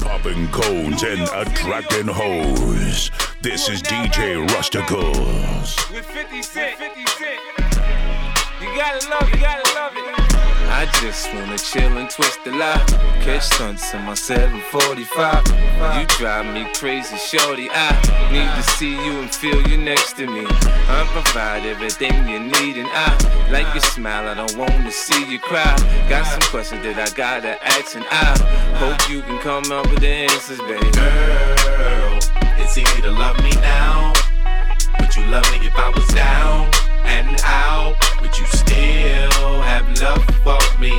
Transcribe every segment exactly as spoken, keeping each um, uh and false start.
Popping cones and attracting hoes. This is D J Rusticles. With fifty cent, fifty cent. You gotta love it, you gotta love it. I just wanna chill and twist the lie. Catch stunts in my seven forty-five. You drive me crazy, shorty. I need to see you and feel you next to me. I provide everything you need, and I like your smile. I don't wanna see you cry. Got some questions that I gotta ask, and I hope you can come up with the answers, baby. Girl, it's easy to love me now. Would you love me if I was down and out? Would you still have love for me,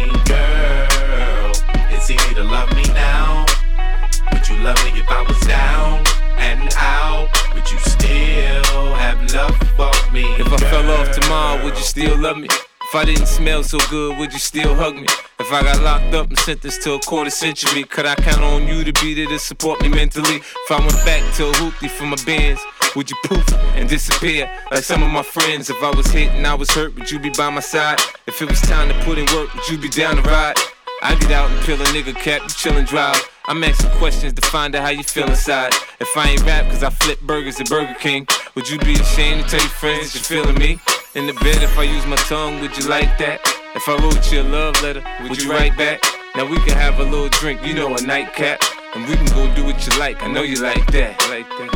girl? It's easy to love me now. Would you love me if I was down and out? Would you still have love for me, If I girl? fell off tomorrow, would you still love me? If I didn't smell so good, would you still hug me? If I got locked up and sentenced to a quarter century, could I count on you to be there to support me mentally? If I went back to a hoopty for my bands, would you poof and disappear like some of my friends? If I was hit and I was hurt, would you be by my side? If it was time to put in work, would you be down to ride? I get out and peel a nigga cap, you chillin' drive. I'm asking questions to find out how you feel inside. If I ain't rap cause I flip burgers at Burger King, would you be ashamed to tell your friends you're feeling me? In the bed, if I use my tongue, would you like that? If I wrote you a love letter, would you write back? Now we can have a little drink, you know, a nightcap, and we can go do what you like. I know you like that, like that.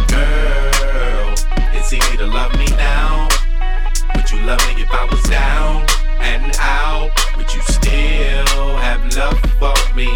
Girl, it's easy to love me now. Would you love me if I was down and out? Would you still have love for me,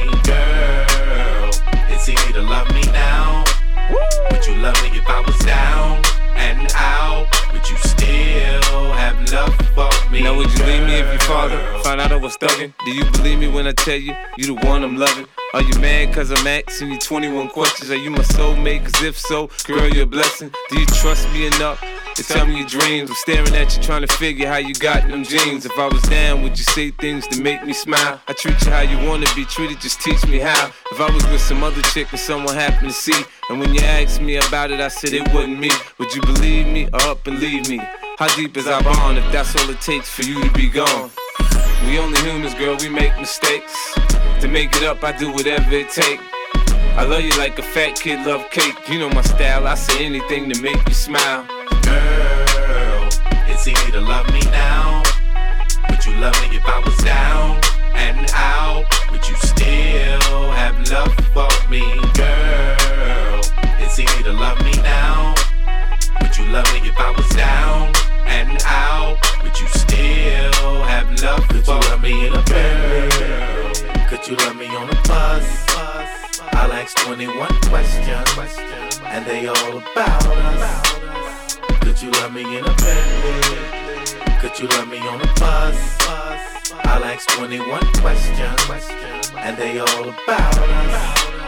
girl? It's easy to love me now. Would you love me if I was down and out? Would you still have love for me? Now would you leave me if your girl? father found out I was thuggin'? Do you believe me when I tell you, you the one I'm loving? Are you mad cause I'm asking you twenty-one questions? Are you my soulmate? Cause if so, girl, you're a blessing. Do you trust me enough to tell me your dreams? I'm staring at you trying to figure how you got them jeans. If I was down, would you say things to make me smile? I treat you how you wanna be treated, just teach me how. If I was with some other chick and someone happened to see, and when you asked me about it, I said it wasn't me, would you believe me or up and leave me? How deep is our bond if that's all it takes for you to be gone? We only humans, girl, we make mistakes. To make it up, I do whatever it takes. I love you like a fat kid love cake. You know my style, I say anything to make you smile. Girl, it's easy to love me now. Would you love me if I was down and out? Would you still have love for me, girl? It's easy to love me now. Would you love me if I was down and out? Would you still have love for me? Could you love me in a Bentley? Could you love me on a bus? I'll ask twenty-one questions, and they all about us. Could you love me in a Bentley? Could you love me on a bus? I'll ask twenty-one questions, and they all about us.